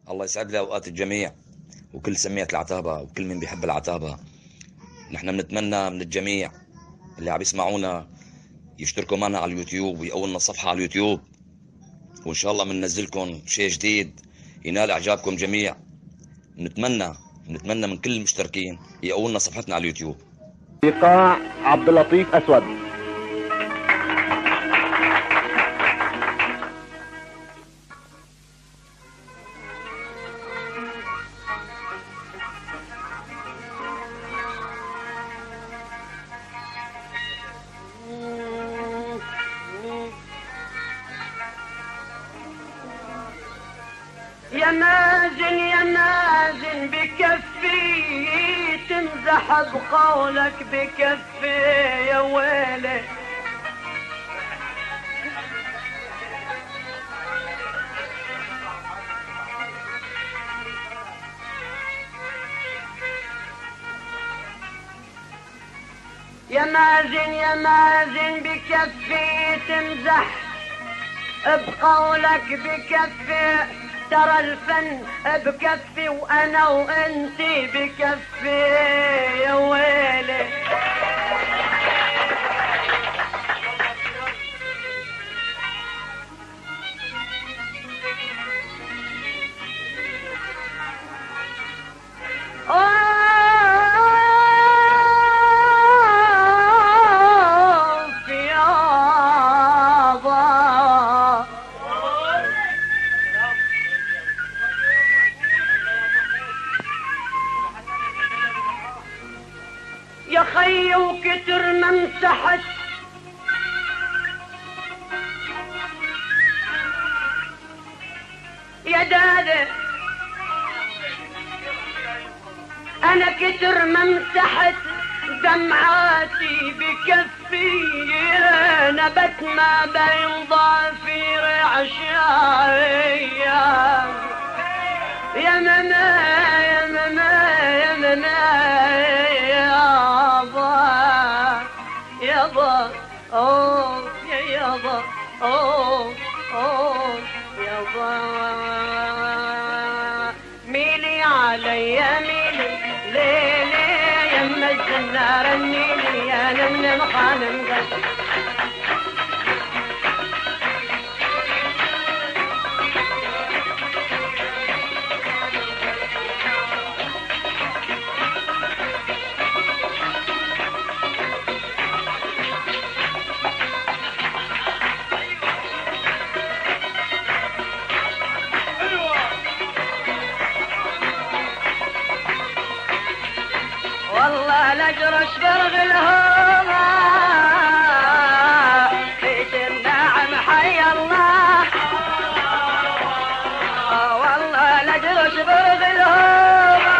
الله يسعد لي اوقات الجميع وكل سمية العتابة وكل من بيحب العتابة. نحن بنتمنى من الجميع اللي عم يسمعونا يشتركوا معنا على اليوتيوب ويقووا لنا صفحة على اليوتيوب، وإن شاء الله بننزلكم شيء جديد ينال إعجابكم جميع. نتمنى من كل المشتركين يقووا لنا صفحتنا على اليوتيوب. ايقاع عبد اللطيف اسود. يا مازن يا مازن بكفي تمزح بقولك بكفي يا ويلي. يا مازن يا مازن بكفي تمزح بقولك بكفي، ترى الفن بكفي وانا وانتي بكفي يا ويلي. يا خي وكتر ما مسحت يا دادة، انا كتر ما مسحت دمعاتي بكفي، نبت ما بين ضافير عشاي يا ماما يا ماما يا ماما يابا اوه يا يابا اوه اوه يابا. ميلي عليا ميلي ليلي يم الزنار النيلي يا نمنم خانم قلبي. والله لجرش برغ الهوى فيش النعم حي الله، والله لجرش برغ الهوى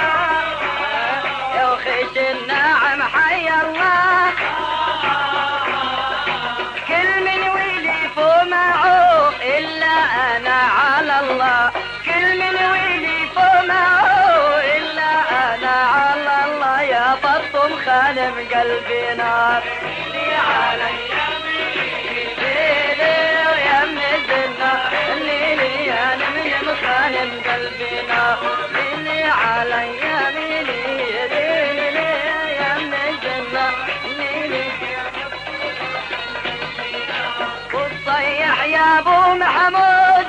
يا خيش النعم حي الله. كل من ويلي فوق معه الا انا على الله، كل من ويلي فوق معه الا انا على الله. يا فطم خانم قلبي نار لي علي ليلي ويا مزنا ليلي يا نمنم خانم قلبي نار ليلي علي ليلي ليلي يا مزنا ليلي. والصيح يا ابو محمود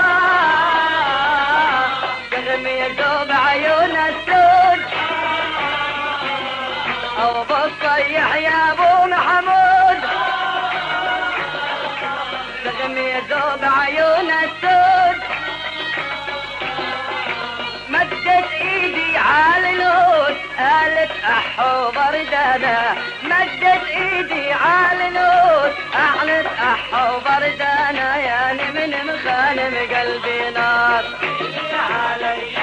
قلبي يدوب عيون السود، او بالصيح يا ابو محمود قلبي يدوب عيون السود. مدت ايدي على الهود قالت احو بردانه، مدت ايدي على الهود قالت احو بردانه يا نمنم خانم قلبي نار علي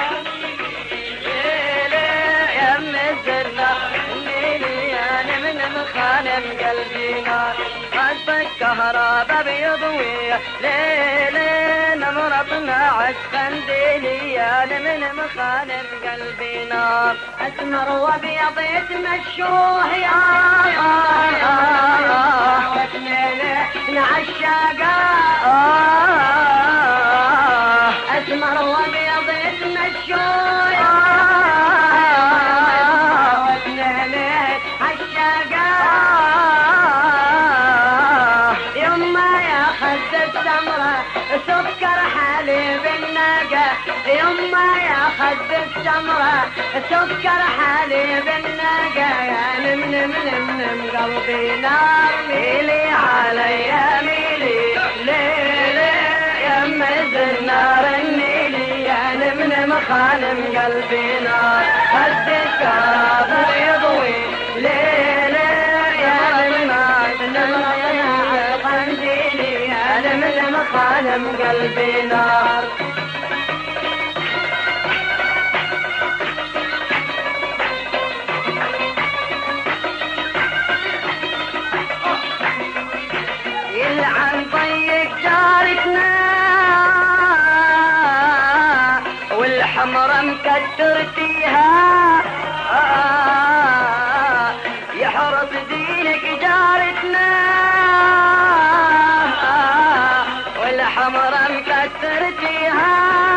ليلي يا مزنا ليلي يا نمنم خانم قلبي نار. قلبك كهربا بيضوي ليلي نمرضنا عالخنديلي يا نمنم خانم قلبي نار. اسمر وابيض يتمشوه يا نعشاقا اسمر وابيض يتمشون واثنين عالشقاء يما يا خد السمرة سكر حليب النقا يما يا خد السمرة سكر حليب النقا يا نم قلبي نار ميلي علي ميلي ليلي يم النار النيلي يا نم خانم قلبي نار خدك يضوي ليلي يا نم قنديلي يا نم خانم قلبي نار يلعن طيق جارتنا والحمرة مكترتيها يحرص دينك جارتنا والحمرة مكترتيها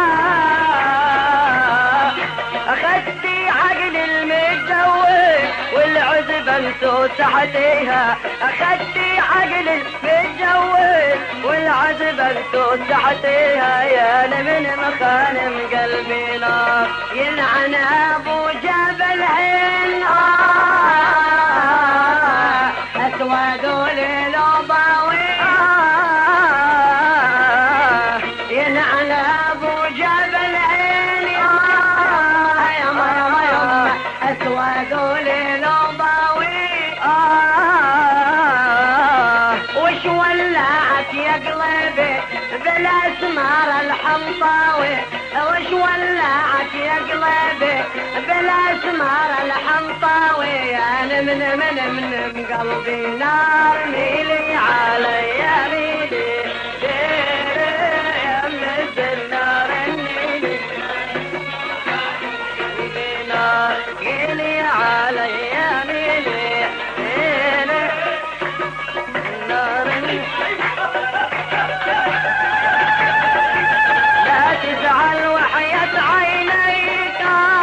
اخذتي عقل المتجوز والعزبة مسوسحتيها اخذتي عقل المتجوز والعزبة مسوسحتيها يا من مخانم قلبي نار يلعن ابو جبل عين اسود وليل ضاوي يلعن ابو جبل عين يا ما اسود وليل ضاوي وش ولعت يا قلبي بالاسمار الحمطاوي وش ولعت يا قلبي بالاسمار الحمطاوي يا من قلبي نار ميلي علي ميلي يا مز النار النيلي نار ميلي علي ميلي النار لا تزعل وحياة عينيك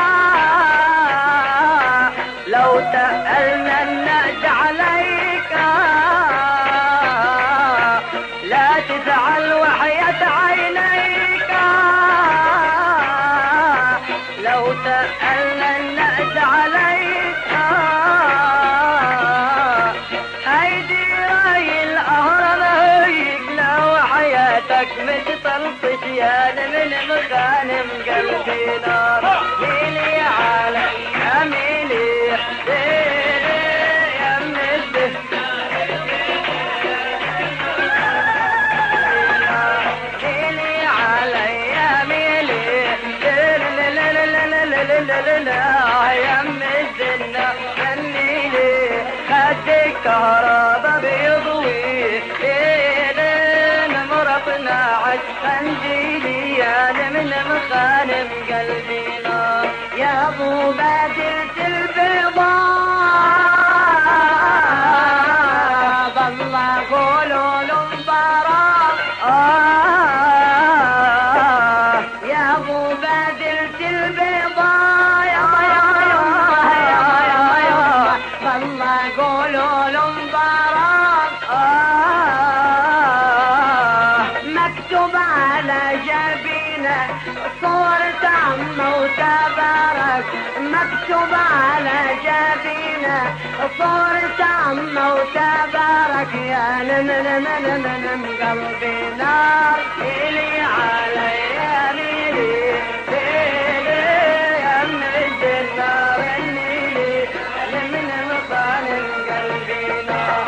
لو تألنا الناس عليك لا تزعل وحياة عينيك لو تألنا الناس عليك هيدي راي الأهرم هيك لو حياتك متطلطش يا من مخانم قلبي نار ميلي على ميلي ليلي يا مزه ميلي علي ميلي يا مزنا النيلي خدك كهربا بيضوي مرطنا عالخنجيلي يا من مخانم قلبي نار يا ابو بادرة البيضاء بالله قولوا المباراة يا ابو بادرة البيضاء يا بالله قولوا المباراة مكتوب على جبينه صورة عمه وتبارك مكتوب على جبينه صورة عمه وتبارك يا نم قلبي نار ميلي علي ميلي ليلي يا مز النار النيلي من مخانم قلبي نار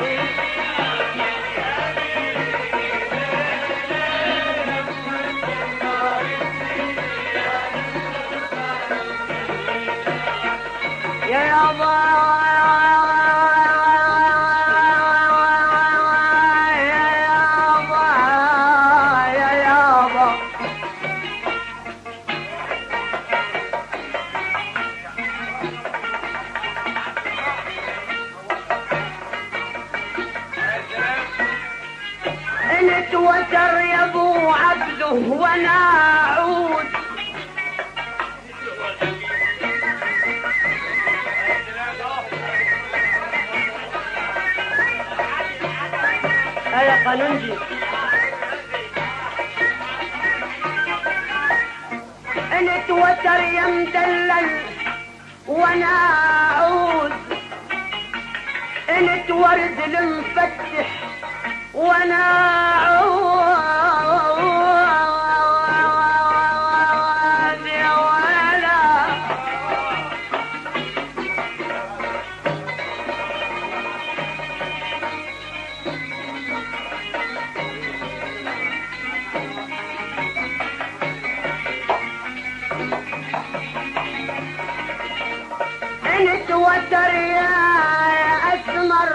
يا يابا يا يابا انت وتر يا ابو عبده وانا لنجي. نتوتر يا مدلل وانا اعود، انت ورد المفتح وانا اعود يا ولا. نتوتر يا اسمر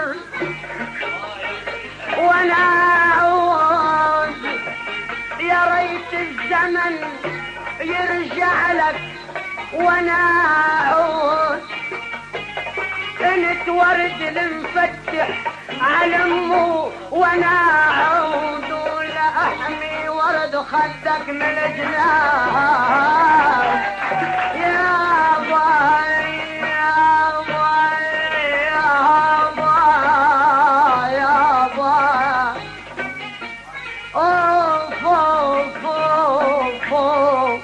وانا اعود، يا ريت الزمن يرجع لك وانا اعود. انت ورد المفتح على امه وانا اعود، ولا احمي ورد خدك من الجنان يا باي يا باي يا باي يا باي. اوف اوف اوف اوف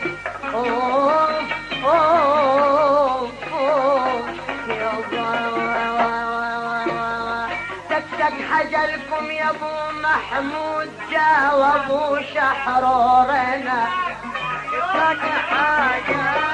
اوف اوف يا باي. تكتك حجلكم يا ابو محمود جاوبوا شحرورنا. تكتك حجل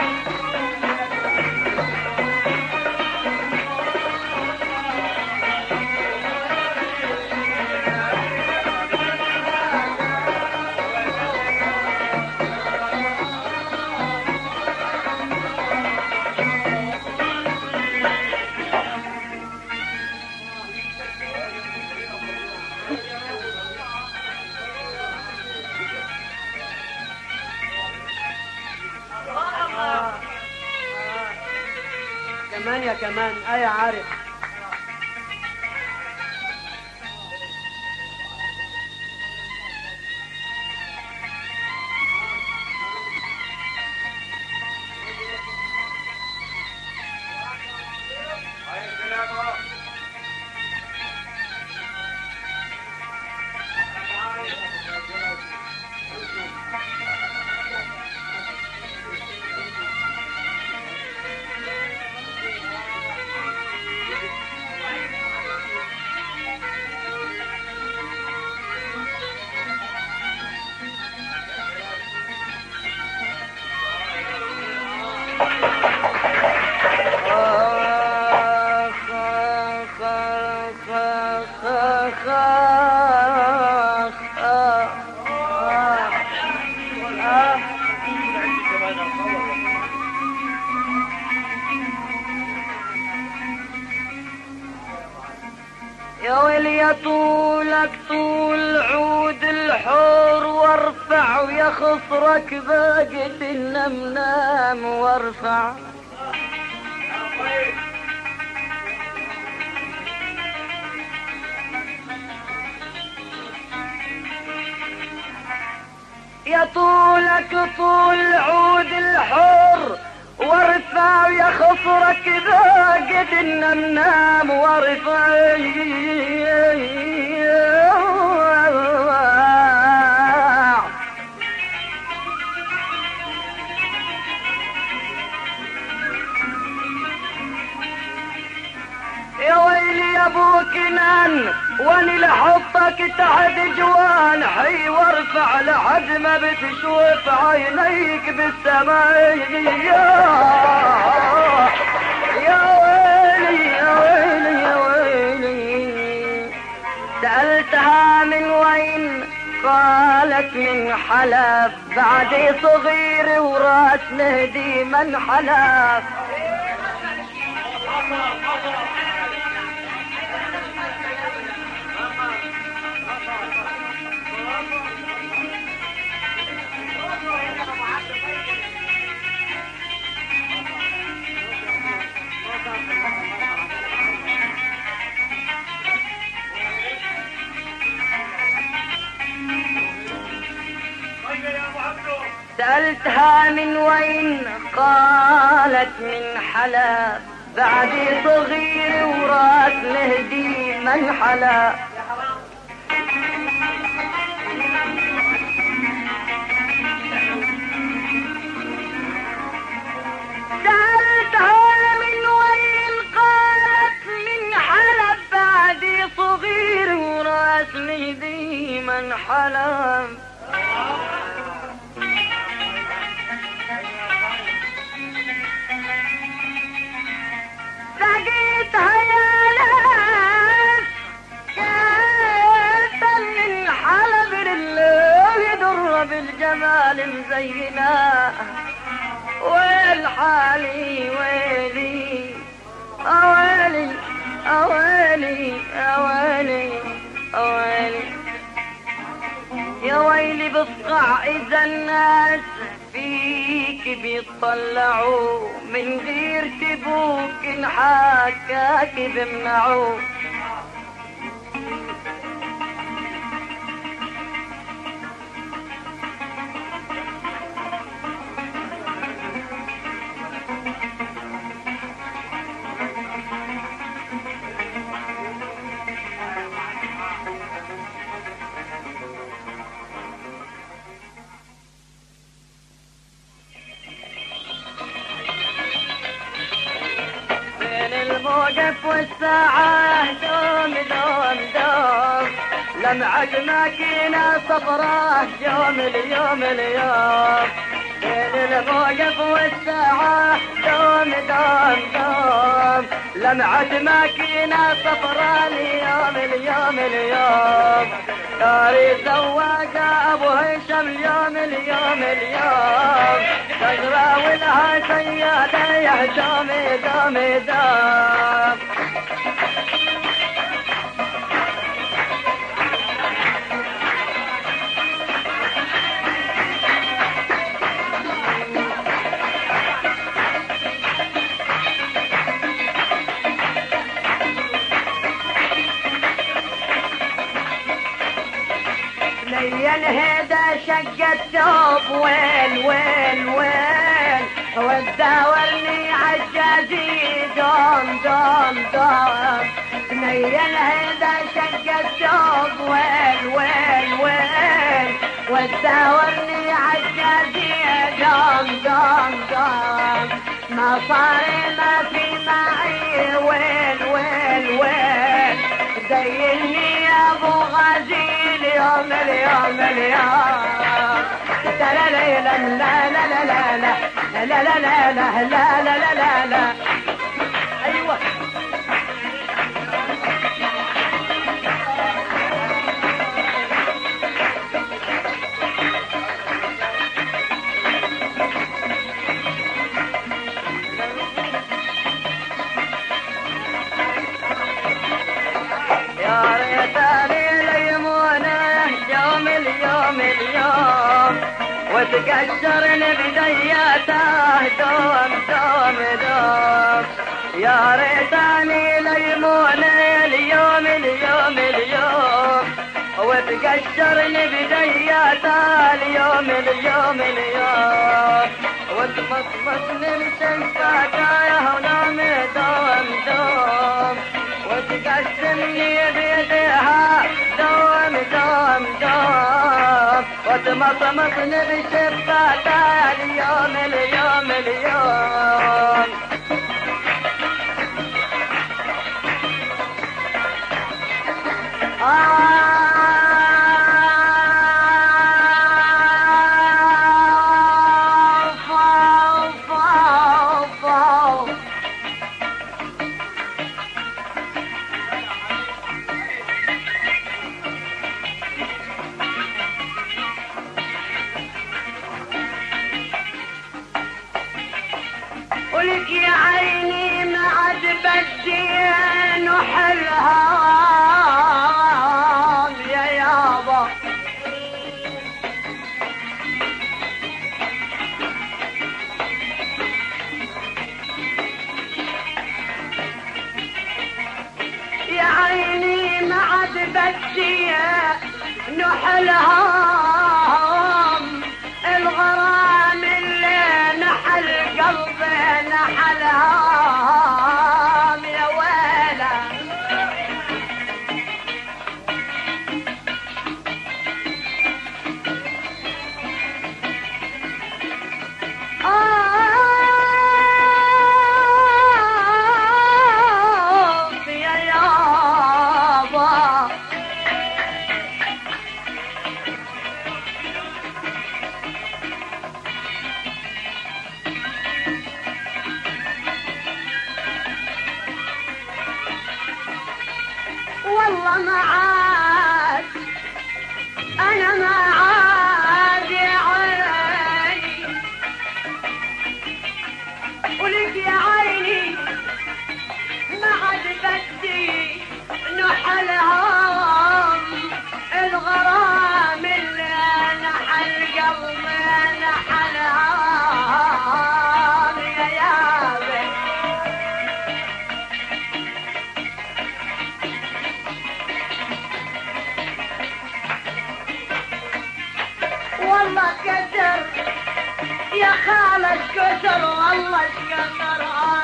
كمان يا كمان اي عارف. يا ويلي طولك طول عود الحور وارفع، ويا خصرك باقت النمنام وارفع. يا طولك طول عود الحور وارفع، يا خصرك باقت النمنام وارفع. يا ويلي يا ابو كنان واني لحطك تحت جوان حي وارفع لحد ما بتشوف عينيك بالسماء. يا ويلي يا ويلي يا ويلي. سألتها من وين قالت من حلب، بعدي صغير وراس نهدي من حلب. سألتها من وين قالت من حلب، بعدي صغير وراس نهدي من حلب. العالم. لقيتها يا ناس كيف من حلب لله در بالجمال مزينة. والحالي ويلي اويلي اويلي اويلي اويلي يا ويلي بفقع اذا الناس فيك بيطلعوا من غير تبوك انحكاك بمنعوا. الموقف والساعة دوم دوم دوم لمعة ماكينة صفرة يوم اليوم اليوم. بين الموقف والساعة دوم دوم دوم لمعة ماكينة صفرة اليوم اليوم اليوم. داري سواقة ابو هشام اليوم اليوم اليوم. تجرى ولها سيادة يا دوم دوم دوم. ليل هدا شق الثوب وين وين وين وداورني عالجازي دوم دوم دوم. ليل هدا شق الثوب وين وين وين وداورني عالجازي دوم دوم دوم. ما صار ما في معي وين وين وين ديني يا ابو غازي اليوم اليوم اليوم. لا لا لا لا لا لا لا لا لا لا لا لا لا لا لا لا. ايوه يا ريتني ليمونه يوم اليوم اليوم وتقشرني بدياته دوم دوم دوم. يا ريتني ليمونه اليوم اليوم اليوم وتقشرني بدياته اليوم اليوم اليوم. وتمصمصني بشفاته يا هنام دوم دوم وتقسمني بيدها دوم دوم دوم. وتمصمصني بشفاته اليوم اليوم اليوم. ولك يا عيني ما عاد بدي نحلها يا يابا. يا عيني ما عاد بدي نحلها الغرام اللي نحل قلبي نحلها يا ويلة. يا يابا والله ما عاد انا ما عاد يا عيني ولك يا عيني ما عاد بدي نحلهم الغرام اللي نحل قلبي نحلهم يا يابي والله كتر يا خالد كتر والله كتر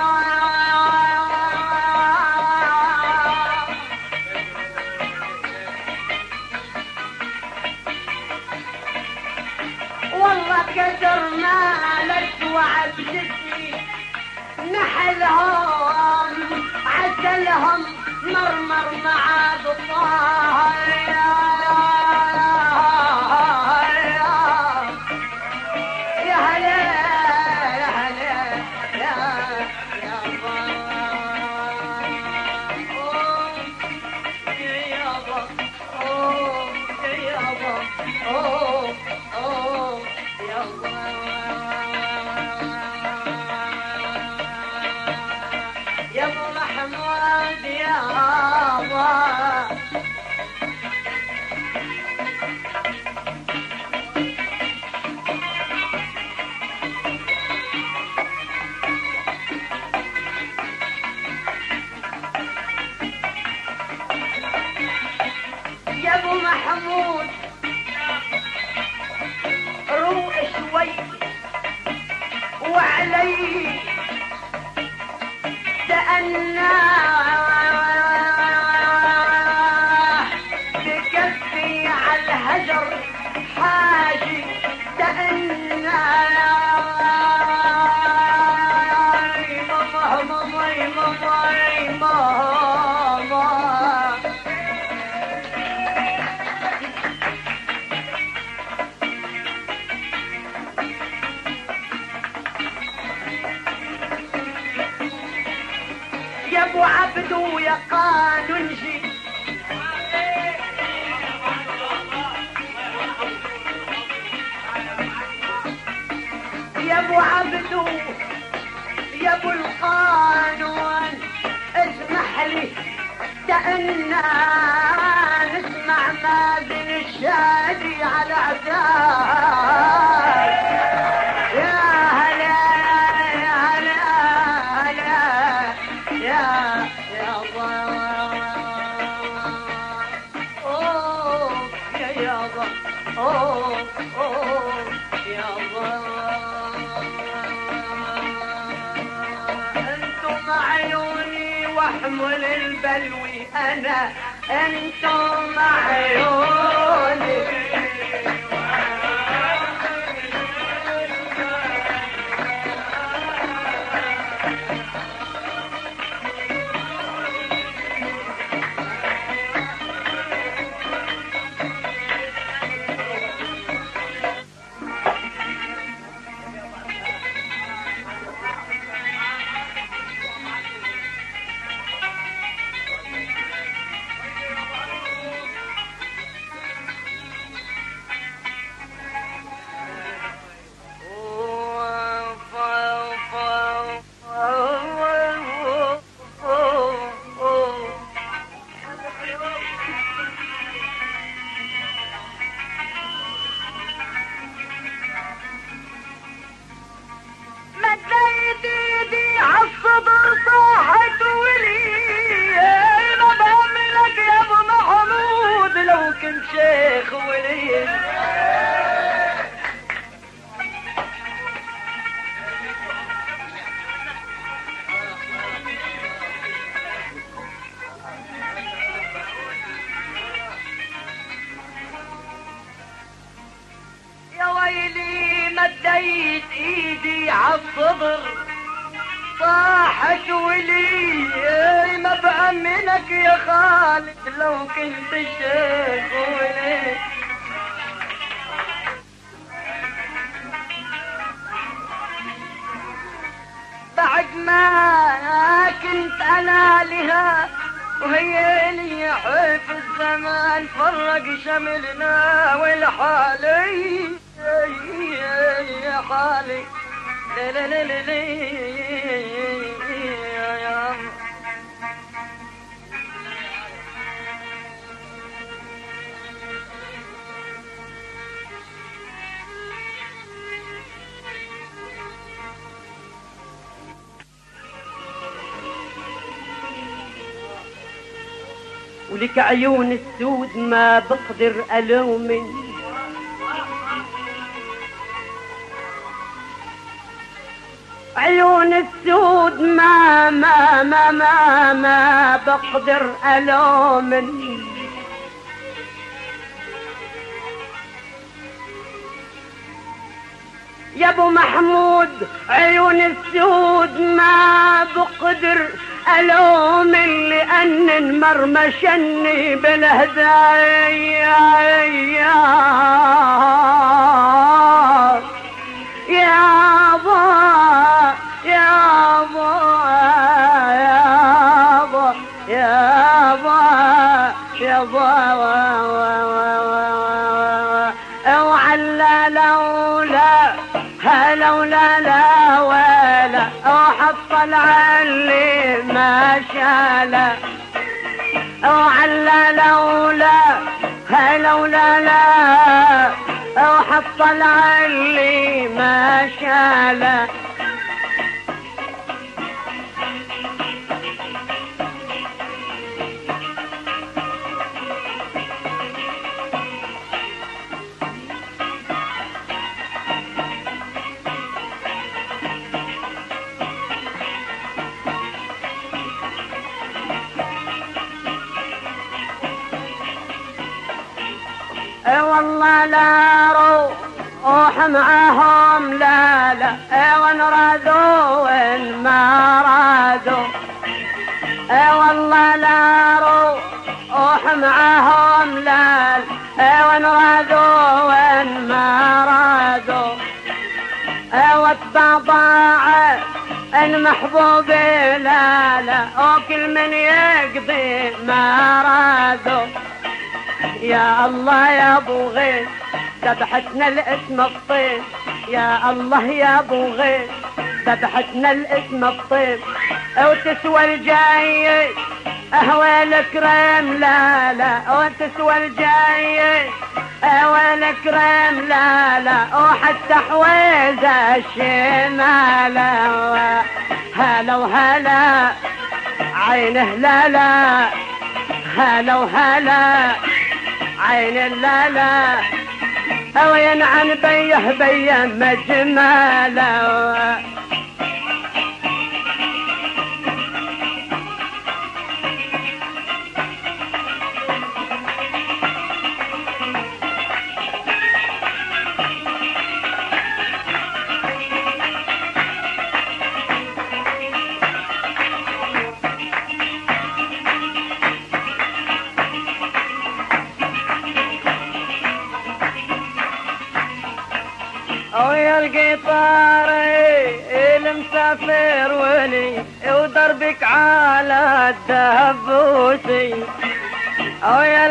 والله كتر مالك وعبدتني نحلهم عسلهم مرمر معاد الله يا هلا يا هلا يا يابا يا ابو محمود يابا يا ابو محمود روق شوي وعلي تأنى بكفي على الهجر حاجي تأنى يا ابو عبدو يا قانونجي يا ابو عبدو يا ابو القانون اسمح لي تأنى نسمع ما بين الشادي على عتاب يا هلا يا هلا هلا يا الله اوه يا الله اوه يا الله انتم عيوني واحمل البلوي انا انتم عيوني مديت ايدي عالصدر صاحت ولي ما بهملك يا ابو محمود لو كنت شيخ ولي يا ويلي مديت ايدي عالصدر صاحت ولي ما بأمنك يا خالد لو كنت شيخ ولي بعد ما كنت انا لها وهي اللي حيف الزمان فرق شملنا والحالي يا خالي لي لي لي لي يا ولك عيون السود ما بقدر ألومك عيون السود ما بقدر ألومك يا ابو محمود عيون السود ما بقدر ألوم لأن مرمشني بالهدايا يا با يا با يا با يا با يا با وعلى لولا لولا لا ولا وحصل علي ما شالا وعلى لولا لولا لا وحصل علي ما شالا والله لا روح معاهم لا لا وان رادوا وان ما رادوا والله لا روح معاهم لا لا وان رادوا وان ما رادوا واتبع ضاع المحبوب لا لا وكل من يقضي ما رادوا يا الله يا ابو غيث ذبحتنا الاسم الطيب يا الله يا ابو غيث ذبحتنا الاسم الطيب وتسوى الجاي اهوى الكريم لا لا وتسوى الجاي اهوى الكريم لا لا وحتى حويزه الشمال هلا وهلا عينه لا لا هلا وهلا عين لا لا او ينعن بيه مجماله ويا القطاري المسافر ولي ودربك على الدهبوسي ويا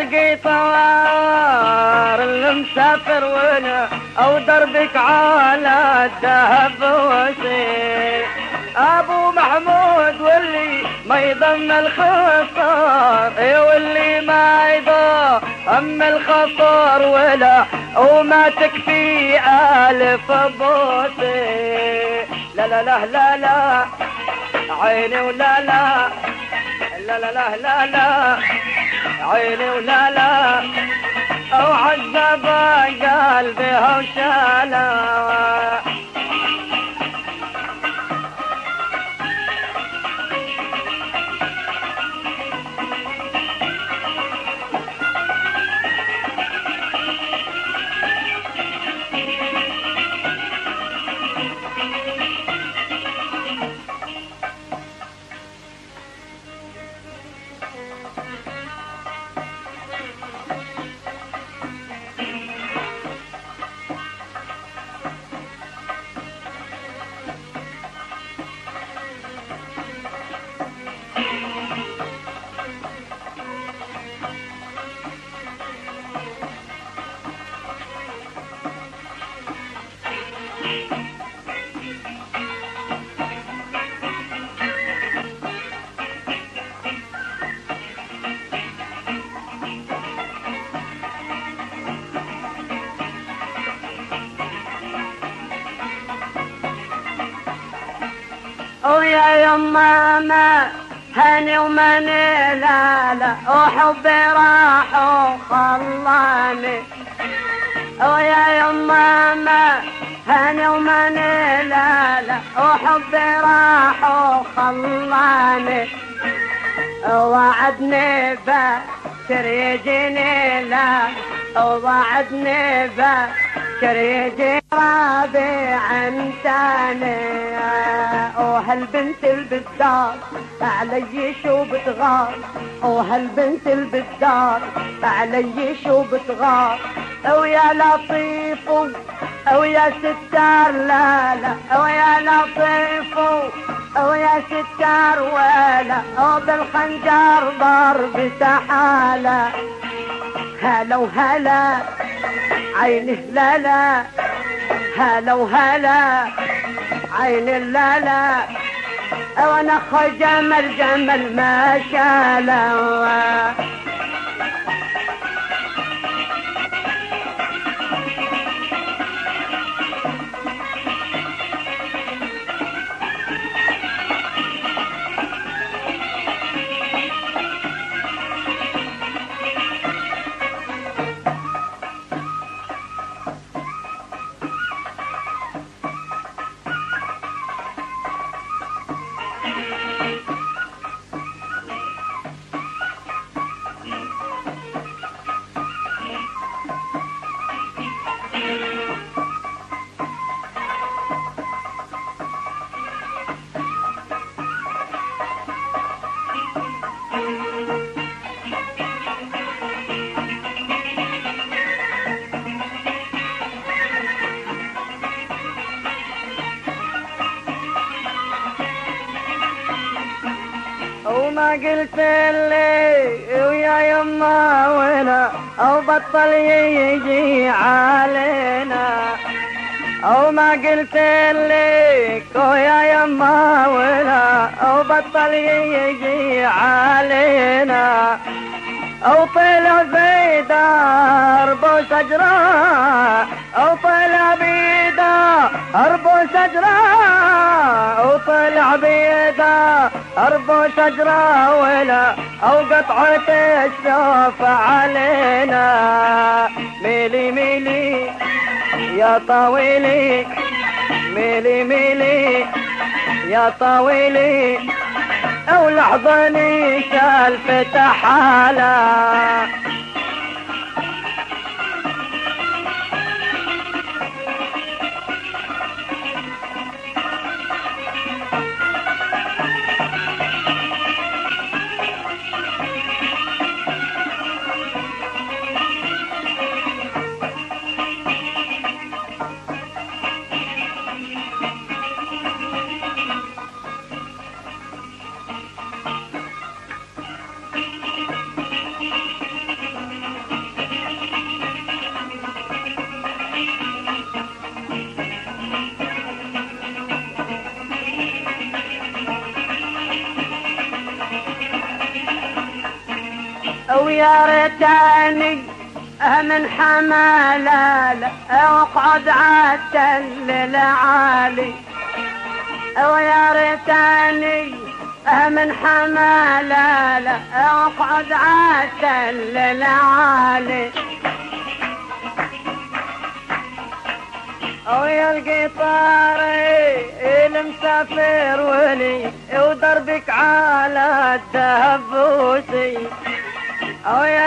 القطار المسافر ولي ودربك على الدهبوسي ابو محمود واللي ما يضم الخطار واللي ما يضم الخطار ولا وما تكفي ألف بوسي لا لا لا لا لا عيني ولا لا لا لا لا لا لا عيني ولا لا او عذب قلبي وشالا ويا يماما هاني وماني لا لا وحبي راح وخلاني ويا يماما هاني وماني لا لا وحبي راح وخلاني وعدني باكر يجيني لا ووعدني باكر يجي ربيع تاني وهالبنت البدار علي شو بتغار وهالبنت البدار علي شو بتغار ويا لطيف ويا ستار لا لا ويا لطيف ويا ستار ولا وبالخنجر ضرب سحالة هلا وهلا عيني لا لا هلا وهلا عيني لا لا وانا اخو جمل جمل ما شاله وما قلت لي ويا يما ولا او بطل يجي علينا وما قلت لي ويا يما ولا او بطل يجي علينا او طلع في درب شجرة او طلع بيدا ارب شجرة او طلع بيدا ارب شجرة ولا او قطعة الشوف علينا ميلي ميلي يا طويلي ميلي ميلي يا طويلي او لحظني شالفة حالة ويا ريتاني من حمالة اقعد عالتل العالي ويا ريتاني من حمالة اقعد عالتل العالي ويا القطاري المسافر ولي ودربك على الدهبوسي ويا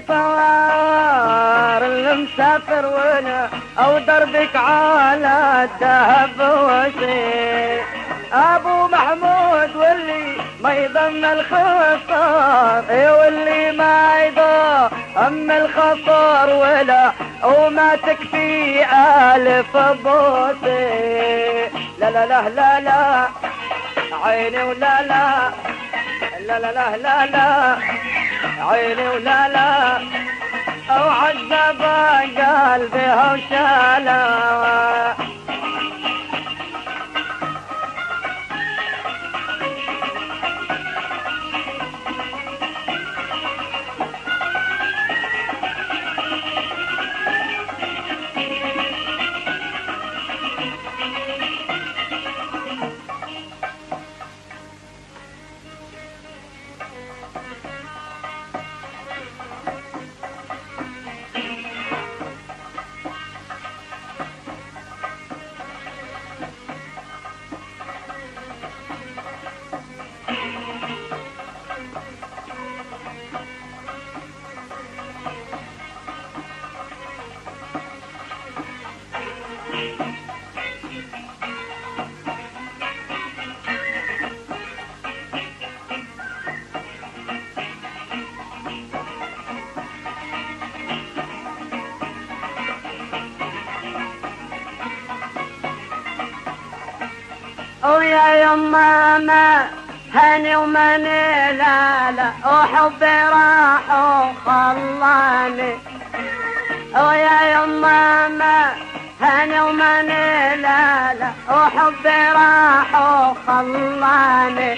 القطار المسافر ولا او دربك على الدهبوسي ابو محمود واللي ما يضم الخطار واللي ما يضم الخطار ولا وما تكفي الف بوسي لا لا لا لا لا عيني ولا لا لا لا لا لا لا عيني ولا لا او عذب قلبي وشاله ويا يماما هاني وماني لا لا وحبي راح وخلاني ويا يماما هاني وماني لا لا وحبي راح وخلاني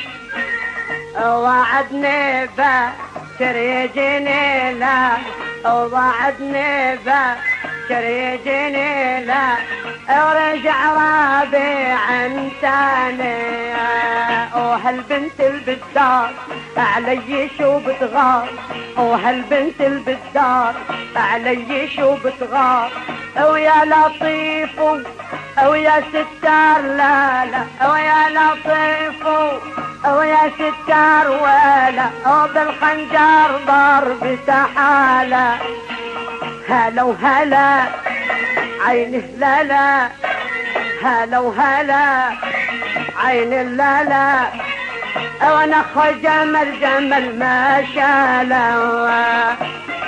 وعدني باكر يجيني لا ووعدني باكر يجيني لا ورجع رابع تاني وهالبنت البدار علي شو بتغار وهالبنت البدار علي شو بتغار ويا لطيف ويا ستار لا لا ويا لطيف ويا ستار ولا وبالخنجر ضرب سحالة هلا وهلا عيني لا لا هلا وهلا عيني لا لا وانا اخو جمل جمل ما شاله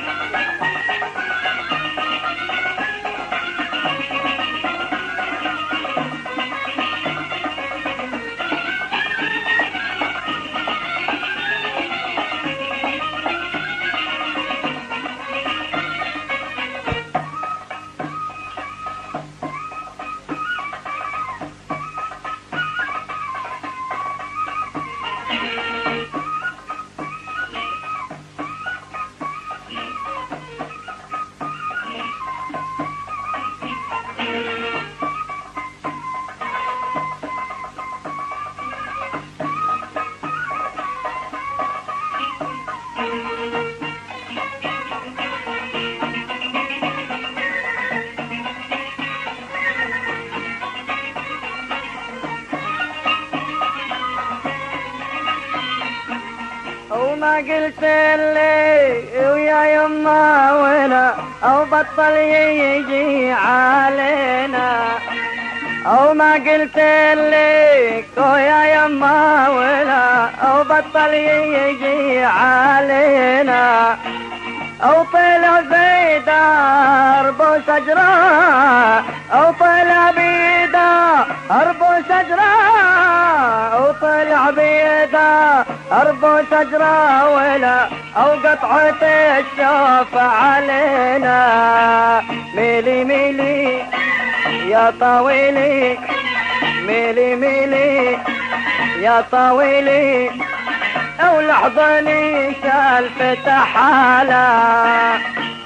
وما قلت لي ويا يما ولا او بطل يجي علينا وما قلت لي ويا يما ولا او بطل يجي علينا او طلع في درب شجرة او طلع بيدا ارب شجرة او طلع بيدا ارب شجرة ولا او قطعة الشوف علينا ميلي ميلي يا طويلي ميلي ميلي يا طويلي او لحظني سالفة حالة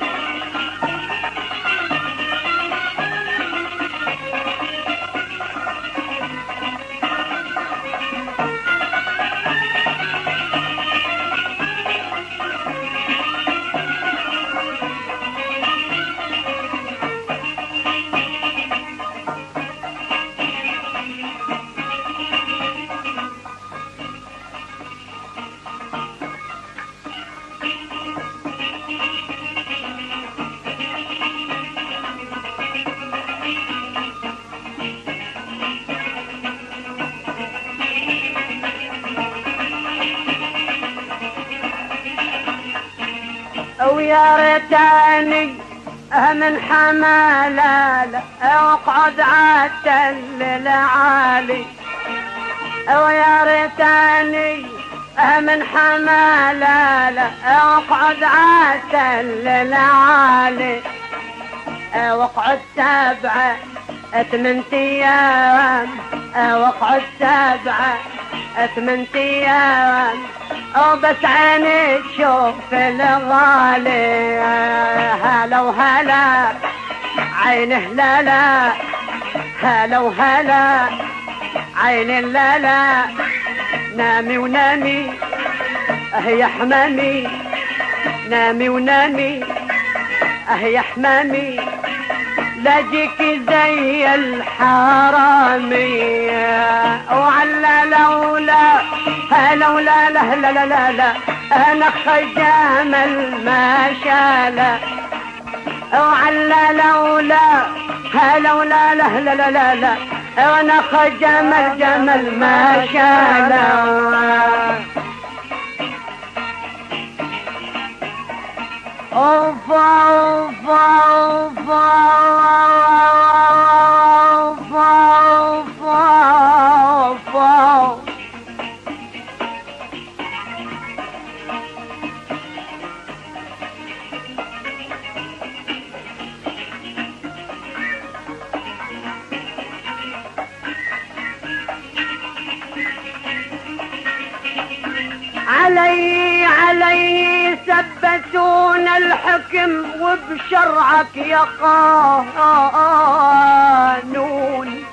ويا ريتاني من حمالة واقعد عالتل العالي ويا ريتاني من حمالة واقعد عالتل العالي واقعد 7 8 ايام واقعد 7 8 ايام وبس عيني تشوف الغالي هلا وهلا عينه لا لا هلا وهلا عيني لا لا نامي ونامي يا حمامي نامي ونامي يا حمامي لاجيك زي الحرامي وعلى لولا لولا لا لا لا لا لا انا خجامل ما شاله وعلى لولا لولا لا لا لا لا لا وانا خجامل جمل ما شاله اوف اوف اوف اوف اوف علي ثبتون الحكم وبشرعك يا قانون.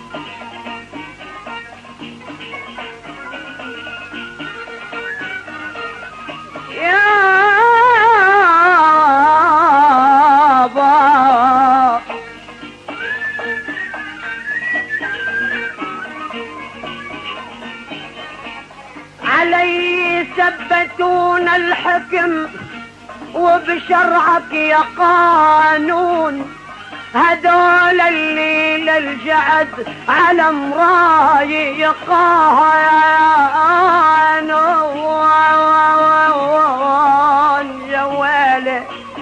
علي ثبتون الحكم وبشرعك يا قانون. هدول اللي للجعد على مراي يقانون جواله.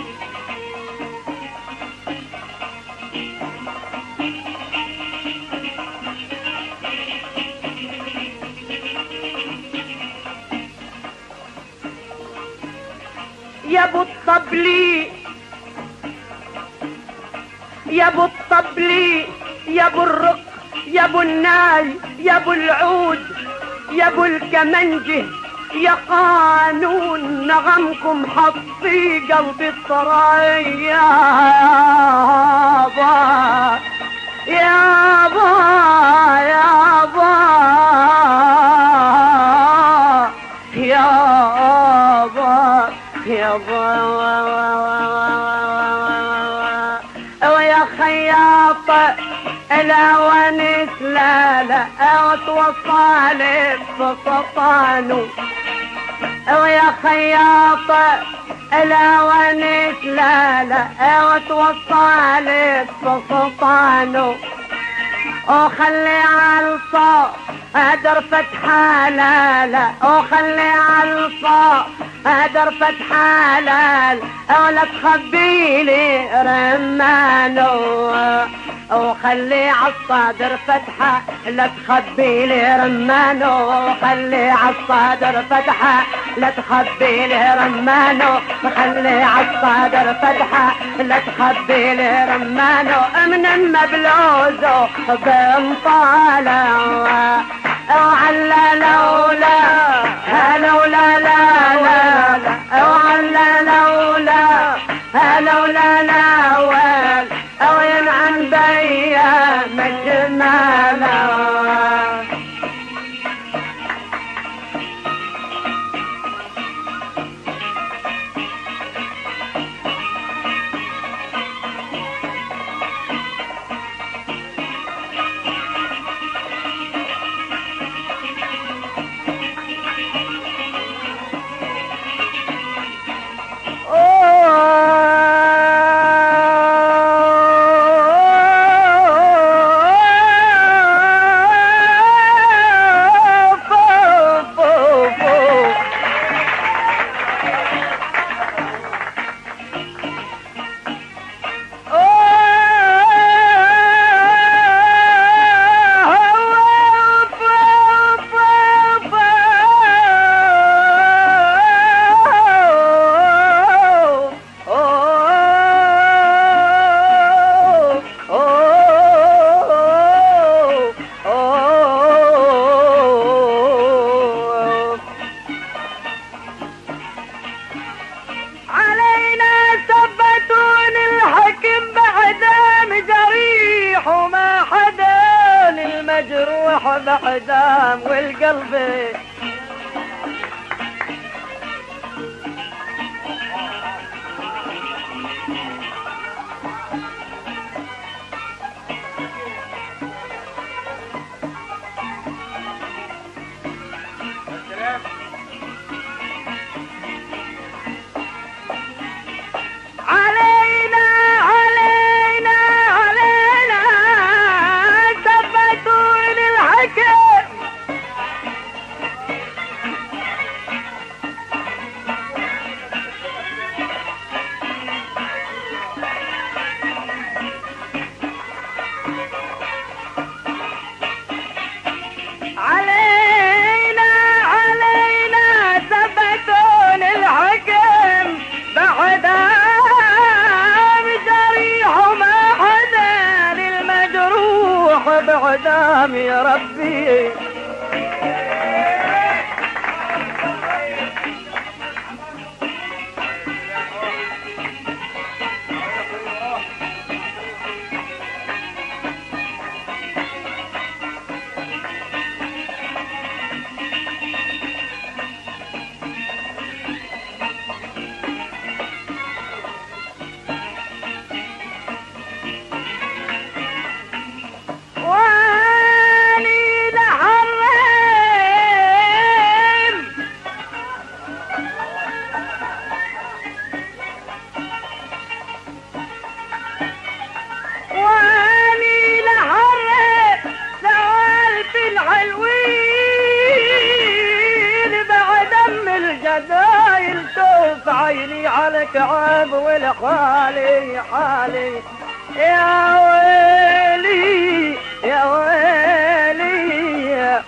يا ابو الطبلي يا ابو الطبلي يا ابو الرق يا ابو الناي يا ابو العود يا ابو الكمنجه يا قانون. نغمكم حط في قلبي الطرية يا با يا با يا با يا با ويا خياط الأوانس لا لا توصل بسطانو. ويا خياط الأوانس لا لا توصل بسطانو. وخلي عالصا قدر فتحة لا لا وخلي عالصا قدر فتحة لا لا ولا تخبيلي رمانو. وخلي عالصدر فتحة لا تخبيلي رمانو. وخلي عالصدر فتحة لا تخبيلي رمانو. خلي عالصدر فتحة لا تخبيلي رمانو. من المبلوزو بنطالع وعلى لولا لولا لا لا وعلى لولا لولا لا أو ينعم بيا مجمالا. مجروح بحزام والقلب علينا قدام يا ربي. عيني عليك عيب والحالي حالي يا ويلي يا ويلي يا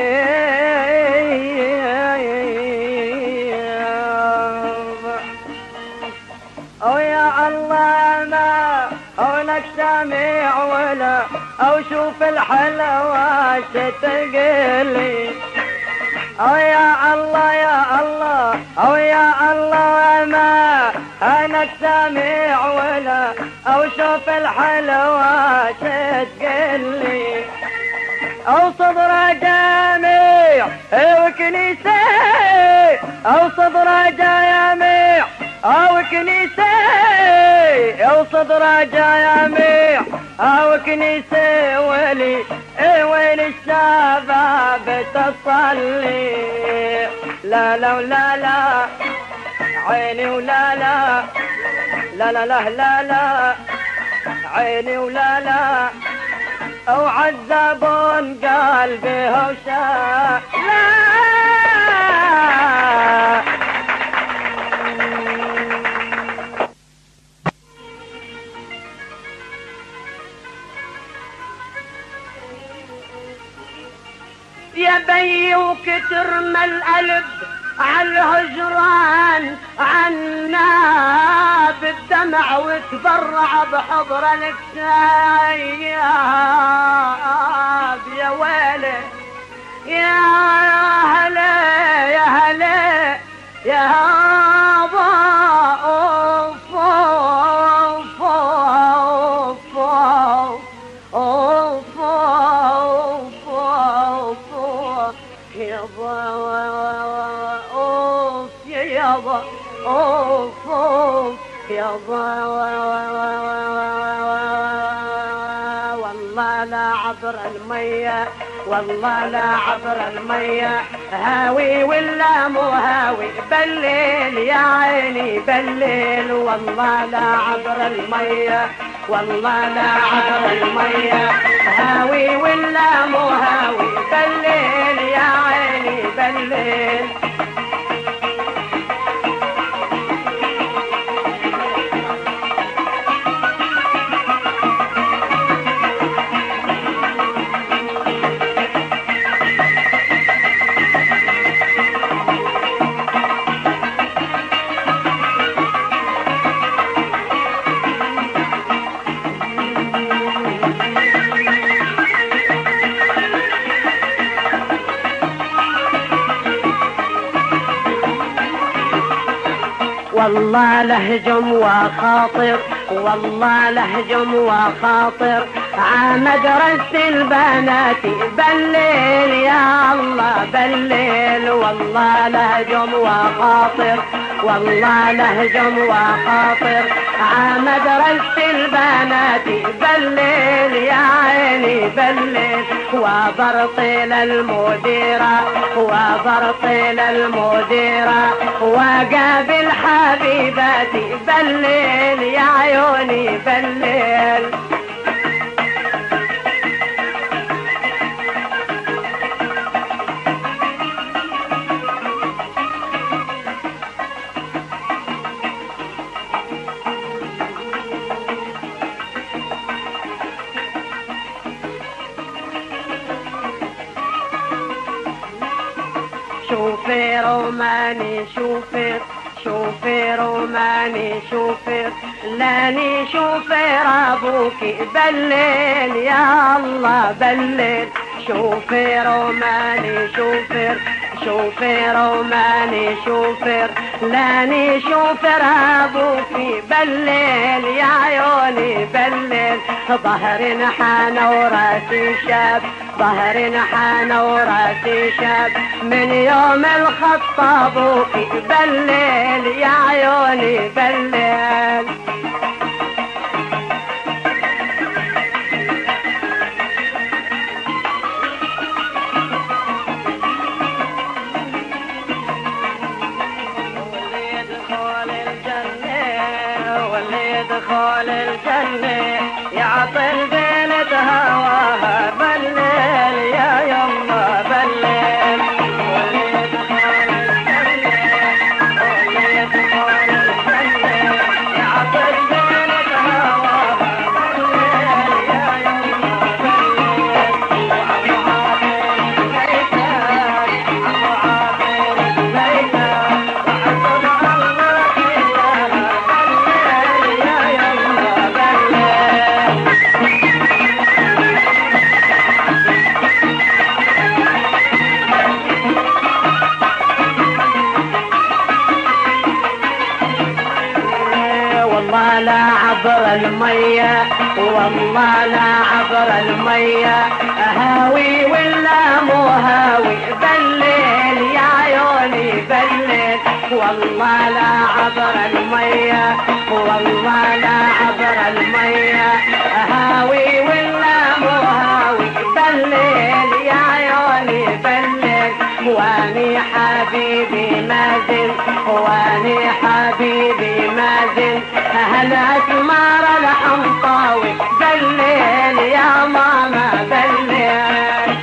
او يا الله ما هونك سامع ولا او شوف الحلوة تتقلي او يا الله يا الله او يا الله ما انك سامع ولا او شوف الحلوة تتقلي او صدر جامع وكنيسة او صدر جامع او كنيسة او صدر جامع او كنيسة ولي وين الشباب تصلي لا لا لا لا عيني ولا لا لا لا لا لا لا عيني ولا لا او عذبون قلبي وشاء لا يا بي وكتر ما القلب عالهجران عنا بالدمع وتبرع بحضر الكتاب يا ويلي يا هلا يا هلا يا هابا اوف اوف اوف اوف اوف اوف يابا اوف يابا اوف اوف يابا والله لا عبر المية والله لا عبر المية هاوي ولا مو هاوي بليل يا عيني بليل والله لا عبر المية والله لا عبر المية هاوي ولا مو هاوي بليل يا عيني بليل والله لهجم وخاطر والله لهجم وخاطر عمدرسة البنات بليل يا الله بليل والله لهجم وخاطر والله لهجم وخاطر عمدرسة البنات بليل يا عيني بليل وبرطيل المديرة وبرطيل المديرة وقابل حبيباتي بليل يا عيوني بليل شوفي روماني شوفي شوفر وماني شوفر لاني شوفر ابوك بلل يا الله بلل شوفر وماني شوفر شوفر وماني شوفر لاني شوفر ابوك بلل يا عيوني بلل ظهر نحانة وراسي شاب ظهر نحانة وراسي شاب من يوم الخطابوك بلل يا عيوني بلل يدخل الجنة يعطي البنت هواها بلل يا يما بلل واللي يدخل الجنة واللي يدخل الجنة يعطي البنت هواها بلل يا يما بلل وعبو عابر البيتان عبو عابر البيتان وعبو الله فيها والله لا عبر المية والله لا عبر المية هاوي ولا مو هاوي بلل يا عيوني بلل والله لا عبر المية والله لا عبر المية هاوي ولا مو هاوي بلل يا عيوني بلل واني حبيبي مازل واني حبيبي مازل هل اسمار الحنطاوي بلل يا ماما بلل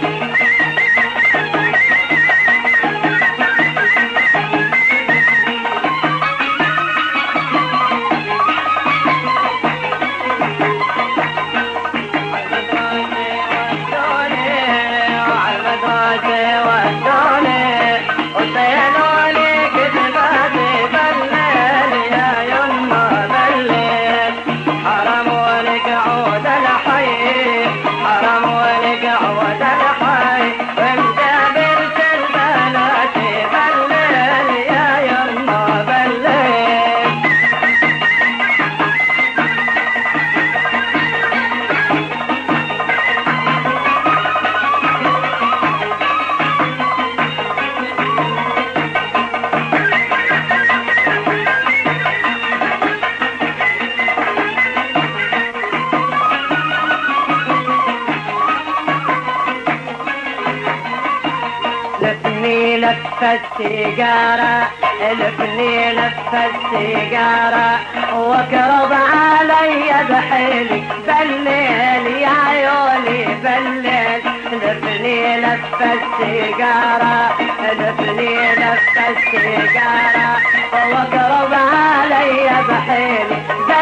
لفة السيجارة لفني لفة السيجارة واقرب علي بحيلي بلل يا عيوني بلل لفني لفة السيجارة لفني لفة السيجارة واقرب علي بحيلي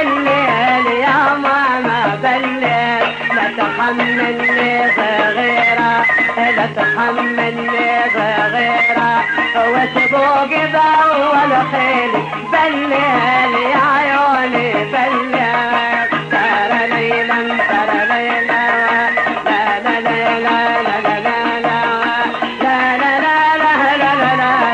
بلل يا ماما بلل لا تحملني غيره لا تحملني غيره واسبوق بأول خيلي بلل يا عيوني بلل ترى ليلا ترى ليلا لا لا لا لا لا لا لا لا لا لا لا لا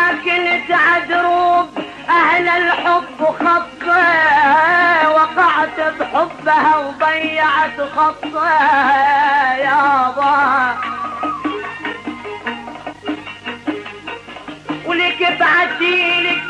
عدروب أهل الحب خطة وقعت بحبها وضيعت خطها يابا، ولك بعتيلك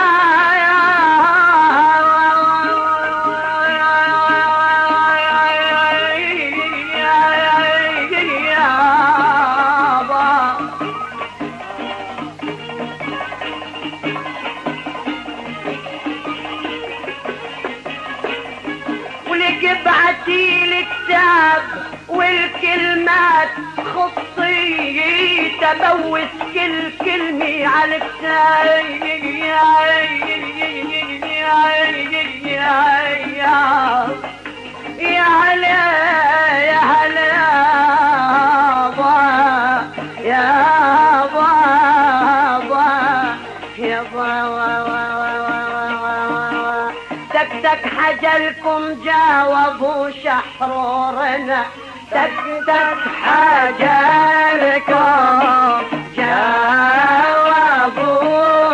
بعتيلي كتاب والكلمات خطي تبوس كل كلمة على الكتاب يا هلا يا هلا يا بابا يا بابا تك حجلكم جاوبوا شحرورنا، تك حجلكم جاوبوا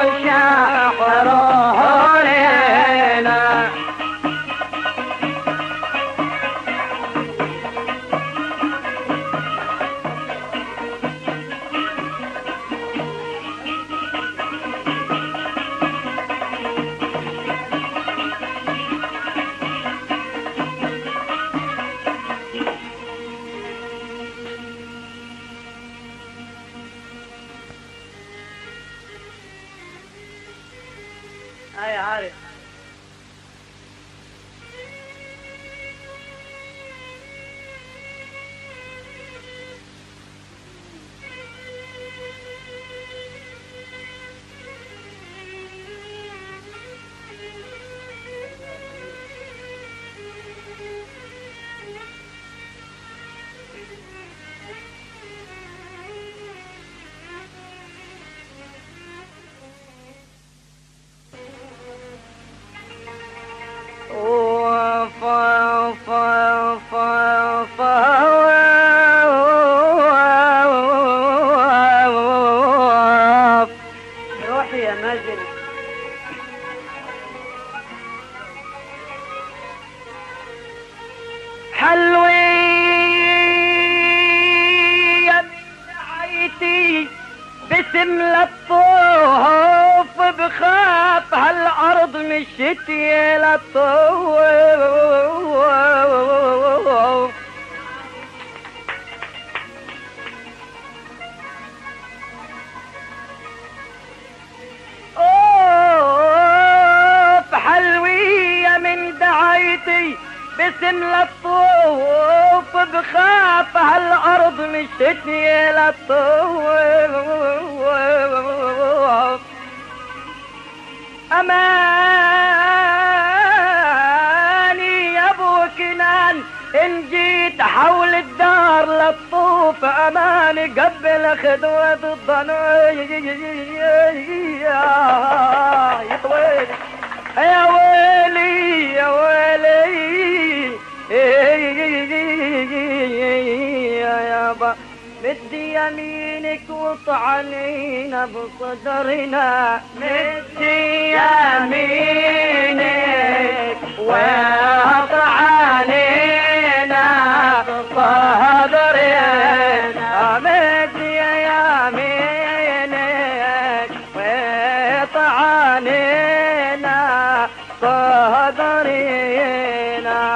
شحرورنا. اي عارف روحي يا ماجد حلوية عيتي باسم للطوف بخاف هالارض مشيت يا للطوف اوف حلوية من دعيتي باسم للطوف بخاف هالارض مشيت يا للطوف اماني يا ابو كنان ان جيت حول الدار للطوف اماني قبل خدوة الضنايا يا ويلي يا ويلي يا ويلي يا يابا بدي يمينك وطعنينا بصدرنا بدي يمينك وطعنينا بصدرنا بدي يمينك وطعنينا صدرنا.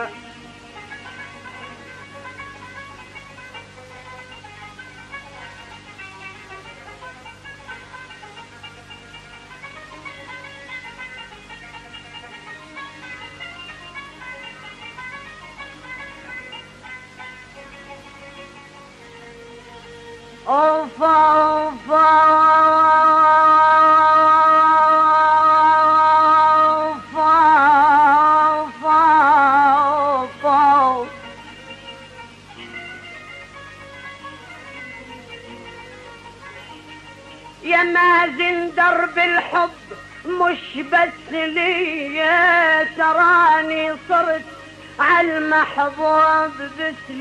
اوف اوف يا مازن درب الحب مش بس ليا تراني صرت عالمحظوظ بس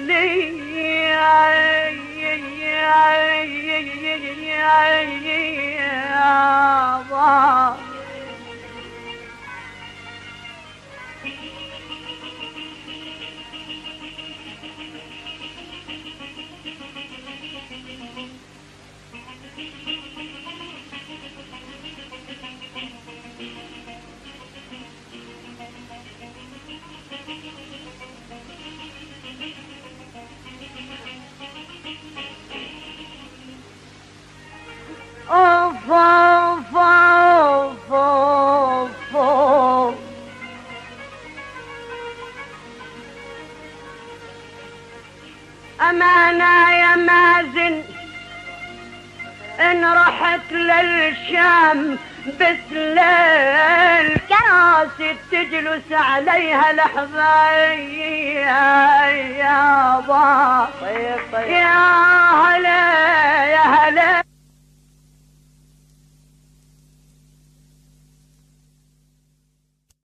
ليا أمانة يا مازن إن رحت للشام بسليل كراسي تجلس عليها لحظة يا با يا